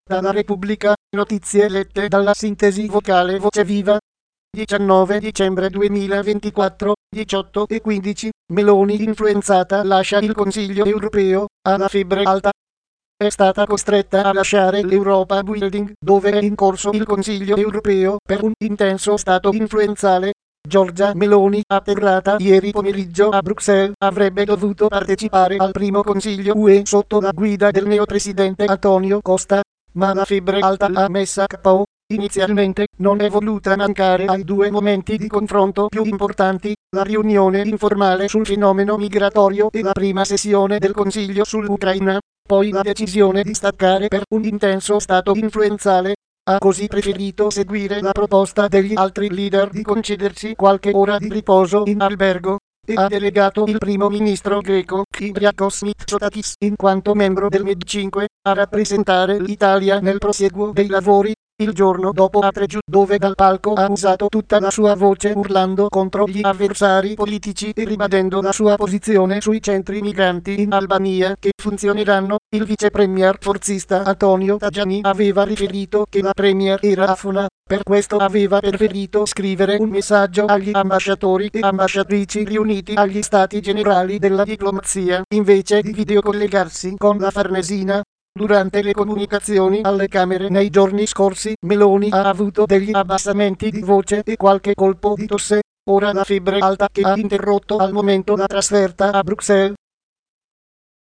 Dalla Repubblica, notizie lette dalla sintesi vocale Voce Viva. 19 dicembre 2024, 18:15, Meloni influenzata lascia il Consiglio europeo, ha la febbre alta. È stata costretta a lasciare l'Europa Building, dove è in corso il Consiglio europeo, per un intenso stato influenzale. Giorgia Meloni, atterrata ieri pomeriggio a Bruxelles, avrebbe dovuto partecipare al primo Consiglio UE sotto la guida del neopresidente Antonio Costa, ma la febbre alta l'ha messa KO. Inizialmente non è voluta mancare ai due momenti di confronto più importanti, la riunione informale sul fenomeno migratorio e la prima sessione del Consiglio sull'Ucraina, poi la decisione di staccare per un intenso stato influenzale. Ha così preferito seguire la proposta degli altri leader di concedersi qualche ora di riposo in albergo, e ha delegato il primo ministro greco Kyriakos Mitsotakis, in quanto membro del Med5, a rappresentare l'Italia nel prosieguo dei lavori. Il giorno dopo a Trezzu, dove dal palco ha usato tutta la sua voce urlando contro gli avversari politici e ribadendo la sua posizione sui centri migranti in Albania che funzioneranno, il vice premier forzista Antonio Tajani aveva riferito che la premier era afona, per questo aveva preferito scrivere un messaggio agli ambasciatori e ambasciatrici riuniti agli stati generali della diplomazia, invece di videocollegarsi con la Farnesina. Durante le comunicazioni alle Camere nei giorni scorsi, Meloni ha avuto degli abbassamenti di voce e qualche colpo di tosse. Ora la febbre alta che ha interrotto al momento la trasferta a Bruxelles